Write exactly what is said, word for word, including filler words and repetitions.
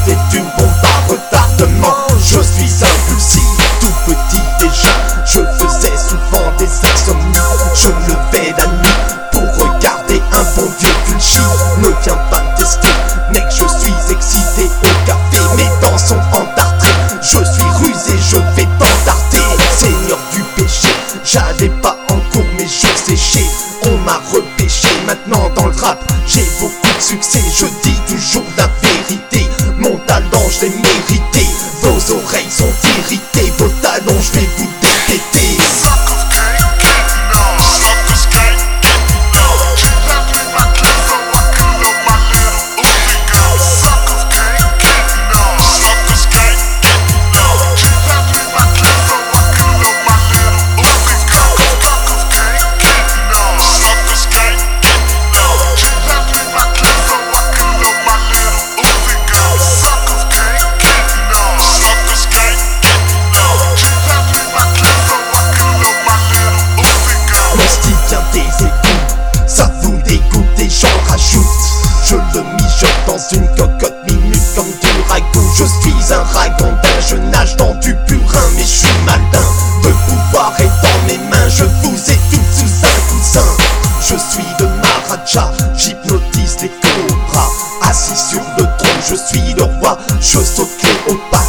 et du bombardement. Je suis impulsif, tout petit déjà. Je faisais souvent des insomnies. Je me levais la nuit pour regarder un bon vieux Fulci. Ne viens pas me tester, mec, je suis excité au café. Mes dents sont entartrées, je suis rusé, je vais t'entarter. Seigneur du péché, j'allais pas en cours mais j'ai séché. On m'a repêché, maintenant dans le rap j'ai beaucoup de succès. Je dis toujours la vérité, mon talent je l'ai mérité. Vos oreilles sont irritées, vos talons je vais vous détecter. Ça vous dégoûte et j'en rajoute. Je le mijote dans une cocotte minute comme du ragoût. Je suis un ragondin, je nage dans du purin mais je suis malin. Le pouvoir est dans mes mains, je vous étouffe sous un coussin. Je suis le Maharaja, j'hypnotise les cobras. Assis sur le trône, je suis le roi, je saute Cléopâtre.